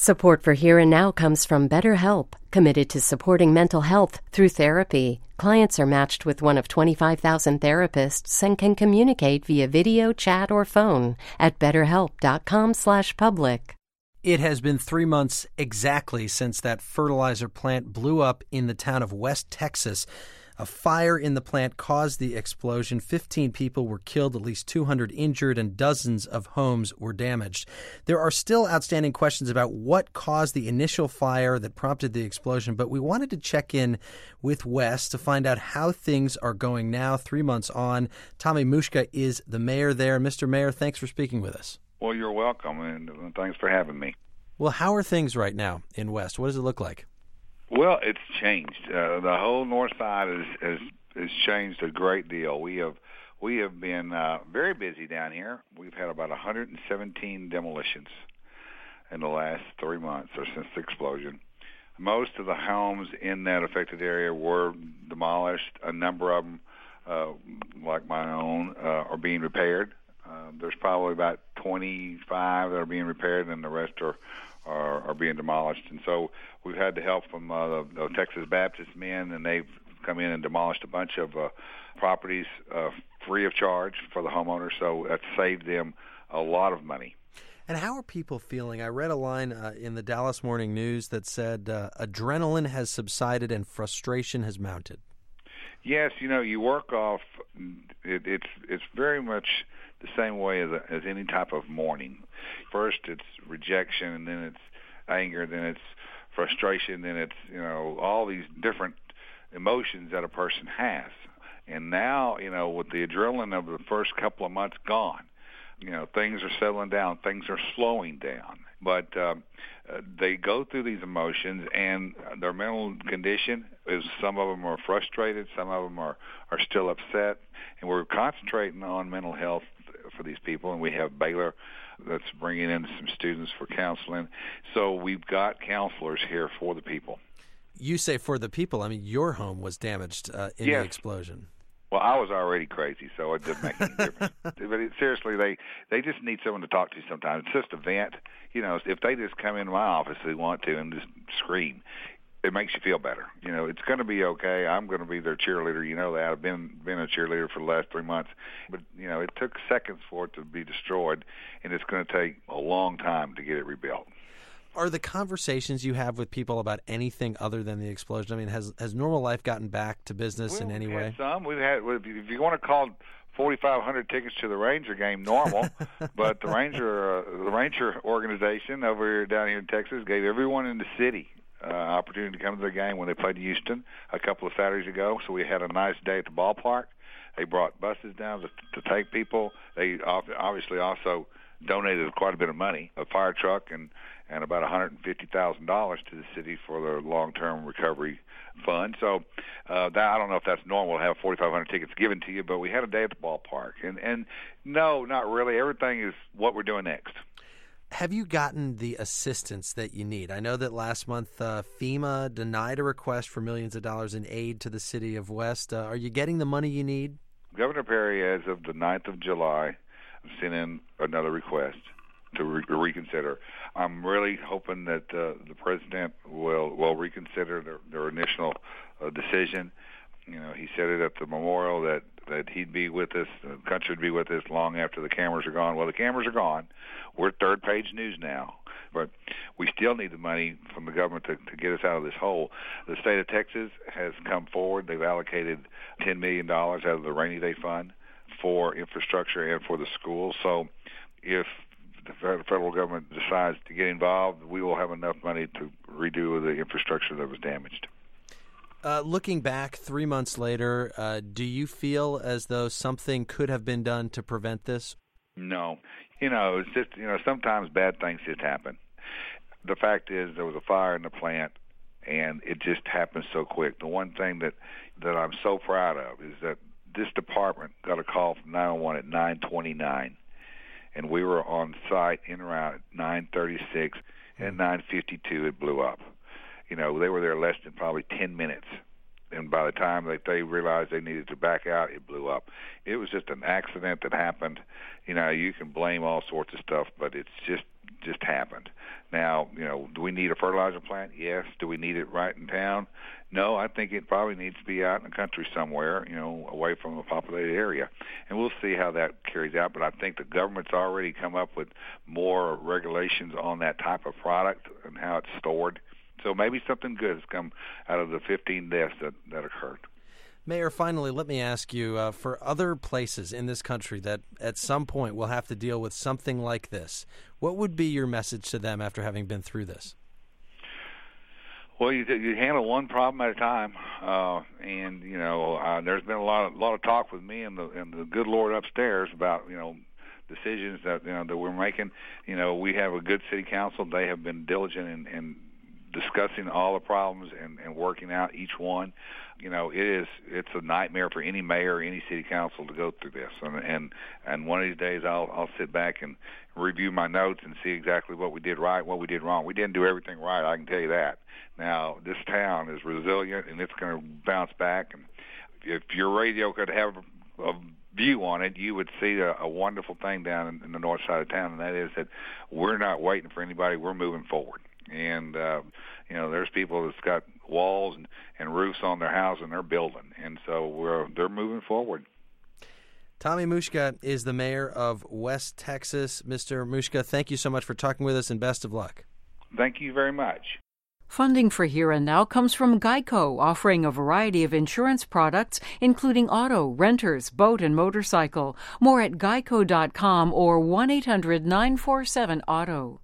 Support for Here and Now comes from BetterHelp, committed to supporting mental health through therapy. Clients are matched with one of 25,000 therapists and can communicate via video, chat, or phone at betterhelp.com/public. It has been 3 months exactly since that fertilizer plant blew up in the town of West Texas. A fire in the plant caused the explosion. 15 people were killed, at least 200 injured, and dozens of homes were damaged. There are still outstanding questions about what caused the initial fire that prompted the explosion, but we wanted to check in with West to find out how things are going now, 3 months on. Tommy Mushka is the mayor there. Mr. Mayor, thanks for speaking with us. Well, you're welcome, and thanks for having me. Well, how are things right now in West? What does it look like? Well, it's changed. The whole north side has changed a great deal. We have been very busy down here. We've had about 117 demolitions in the last 3 months or since the explosion. Most of the homes in that affected area were demolished. A number of them, like my own, are being repaired. There's probably about 25 that are being repaired, and the rest are being demolished. And so we've had the help from the Texas Baptist men, and they've come in and demolished a bunch of properties free of charge for the homeowners. So that's saved them a lot of money. And how are people feeling? I read a line in the Dallas Morning News that said adrenaline has subsided and frustration has mounted. Yes, you work off. It's very much the same way as any type of mourning. First, it's rejection, and then it's anger, then it's frustration, then it's all these different emotions that a person has. And now, with the adrenaline of the first couple of months gone, things are settling down, things are slowing down. But they go through these emotions, and their mental condition is, some of them are frustrated, some of them are still upset, and we're concentrating on mental health for these people, and we have Baylor that's bringing in some students for counseling. So we've got counselors here for the people. You say for the people. I mean, your home was damaged in the explosion. Well, I was already crazy, so it didn't make any difference. But seriously, they just need someone to talk to sometimes. It's just a vent. If they just come into my office if they want to and just scream, it makes you feel better. It's going to be okay. I'm going to be their cheerleader. You know that. I've been a cheerleader for the last 3 months. But, it took seconds for it to be destroyed, and it's going to take a long time to get it rebuilt. Are the conversations you have with people about anything other than the explosion? I mean, has normal life gotten back to business in any way? We've had, if you want to call 4,500 tickets to the Ranger game normal, but the Ranger organization over here down here in Texas gave everyone in the city opportunity to come to the game when they played Houston a couple of Saturdays ago. So we had a nice day at the ballpark. They brought buses down to take people. They obviously also donated quite a bit of money, a fire truck and about $150,000 to the city for their long-term recovery fund. So I don't know if that's normal to have 4,500 tickets given to you, but we had a day at the ballpark. And no, not really. Everything is what we're doing next. Have you gotten the assistance that you need? I know that last month FEMA denied a request for millions of dollars in aid to the city of West. Are you getting the money you need? Governor Perry, as of the 9th of July, sent in another request to reconsider. I'm really hoping that the president will reconsider their initial decision. He said it at the memorial that he'd be with us, the country would be with us long after the cameras are gone. Well, the cameras are gone. We're third-page news now, but we still need the money from the government to get us out of this hole. The state of Texas has come forward. They've allocated $10 million out of the Rainy Day Fund for infrastructure and for the schools. So if the federal government decides to get involved, we will have enough money to redo the infrastructure that was damaged. Looking back 3 months later, do you feel as though something could have been done to prevent this? No. It's just, sometimes bad things just happen. The fact is there was a fire in the plant, and it just happened so quick. The one thing that I'm so proud of is that this department got a call from 911 at 9:29, and we were on site en route at 9:36, and 9:52 it blew up. They were there less than probably 10 minutes, and by the time that they realized they needed to back out, it blew up. It was just an accident that happened. You can blame all sorts of stuff, but it's just just happened. Now, do we need a fertilizer plant? Yes. Do we need it right in town? No, I think it probably needs to be out in the country somewhere, away from a populated area. And we'll see how that carries out. But I think the government's already come up with more regulations on that type of product and how it's stored. So maybe something good has come out of the 15 deaths that occurred. Mayor, finally, let me ask you, for other places in this country that at some point will have to deal with something like this, what would be your message to them after having been through this? Well, you handle one problem at a time, and there's been a lot of talk with me and the good Lord upstairs about decisions that that we're making. We have a good city council. They have been diligent in discussing all the problems and working out each one. It's a nightmare for any mayor or any city council to go through this. And one of these days I'll sit back and review my notes and see exactly what we did right, what we did wrong. We didn't do everything right, I can tell you that. Now, this town is resilient and it's going to bounce back. And if your radio could have a view on it, you would see a wonderful thing down in the north side of town, and that is that we're not waiting for anybody, we're moving forward. And there's people that's got walls and roofs on their house and they're building, and so they're moving forward. Tommy Mushka is the mayor of West Texas. Mr. Mushka, thank you so much for talking with us, and best of luck. Thank you very much. Funding for Here and Now comes from Geico, offering a variety of insurance products, including auto, renters, boat, and motorcycle. More at geico.com or 1-800-947-AUTO.